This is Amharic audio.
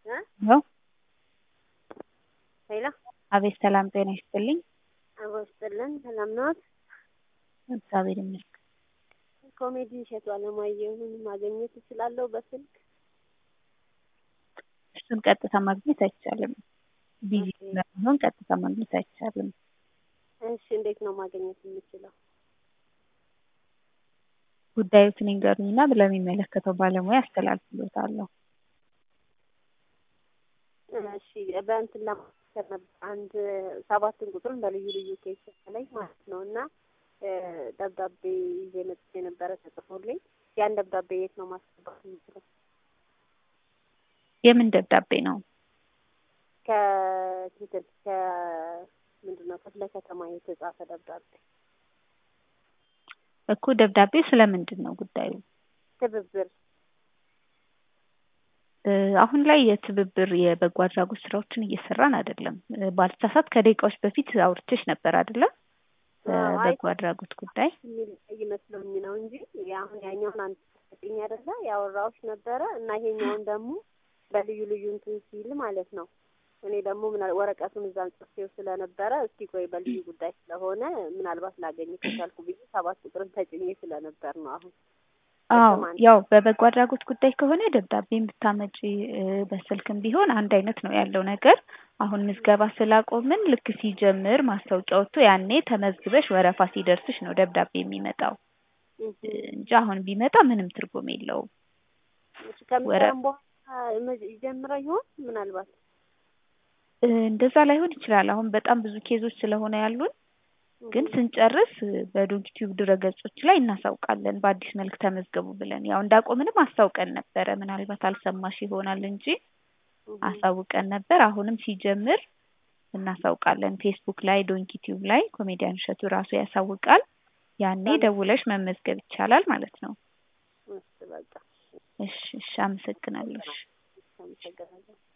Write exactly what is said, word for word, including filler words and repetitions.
እ ነው ሄሎ አቤት ሰላም ጤና ይስጥልኝ። አብሮ ይስጥልን። ሰላም ነዎት? እግዚአብሔር ይመስገን። ኮሜዲ እሸቱ አለማየሁን ማግኘት እችላለሁ በስልክ? እሱን ቀጥታ ማግኘት አይቻልም። ቢዚ ኦኬ። ስለሚሆን ቀጥታ ማግኘት አይቻልም። እሺ፣ እንዴት ነው ማግኘት የምችለው? ጉዳዩን ይንገሩኝና ለሚመለከተው ባለሙያ አስተላልፍልዎታለሁ። እሺ፣ በእንትን ለማስከር ነበር አንድ ሰባትን ቁጥርን በልዩ ልዩ ኬስ ላይ ማለት ነው እና ደብዳቤ ይዤ መጥቼ ነበረ ተጽፎልኝ። ያን ደብዳቤ የት ነው ማስገባት የምችለው? የምን ደብዳቤ ነው? ከክትል ከ ምንድን ነው ክፍለ ከተማ የተጻፈ ደብዳቤ እኮ ደብዳቤው ስለምንድን ነው ጉዳዩ? ትብብር አሁን ላይ የትብብር የበጎ አድራጎት ስራዎችን እየሰራን አይደለም። ባልተሳሳት ከደቂቃዎች በፊት አውርቼሽ ነበር አይደለ? በበጎ አድራጎት ጉዳይ ይመስለኝ ነው እንጂ አሁን ያኛውን አንተ ሰጥኝ አይደለ ያወራሁሽ ነበረ እና ይሄኛውን ደግሞ በልዩ ልዩ እንትን ሲል ማለት ነው። እኔ ደግሞ ምን ወረቀቱን እዛን ጽፌው ስለነበረ እስቲ ቆይ በልዩ ጉዳይ ስለሆነ ምናልባት ላገኝ ከቻልኩ ብዬ ሰባት ቁጥርን ተጭኜ ስለነበር ነው አሁን። አዎ ያው በበጎ አድራጎት ጉዳይ ከሆነ ደብዳቤን ብታመጪ በስልክም ቢሆን አንድ አይነት ነው ያለው ነገር። አሁን ምዝገባ ስላቆምን ልክ ሲጀምር ማስታወቂያ ወጥቶ ያኔ ተመዝግበሽ ወረፋ ሲደርስሽ ነው ደብዳቤ የሚመጣው እንጂ አሁን ቢመጣ ምንም ትርጉም የለውም። እሺ፣ ከመስከረም በኋላ ይጀምረው ይሆን ምናልባት? እንደዛ ላይሆን ይችላል። አሁን በጣም ብዙ ኬዞች ስለሆነ ያሉን ግን ስንጨርስ በዶንኪቲዩብ ድረገጾች ላይ እናሳውቃለን በአዲስ መልክ ተመዝገቡ ብለን። ያው እንዳቆምንም አስታውቀን ነበረ። ምናልባት አልሰማሽ ይሆናል እንጂ አሳውቀን ነበር። አሁንም ሲጀምር እናሳውቃለን። ፌስቡክ ላይ፣ ዶንኪቲዩብ ላይ ኮሜዲያን እሸቱ ራሱ ያሳውቃል። ያኔ ደውለሽ መመዝገብ ይቻላል ማለት ነው። እሺ፣ በቃ እሺ፣ እሺ፣ አመሰግናለሁ። አመሰግናለሁ።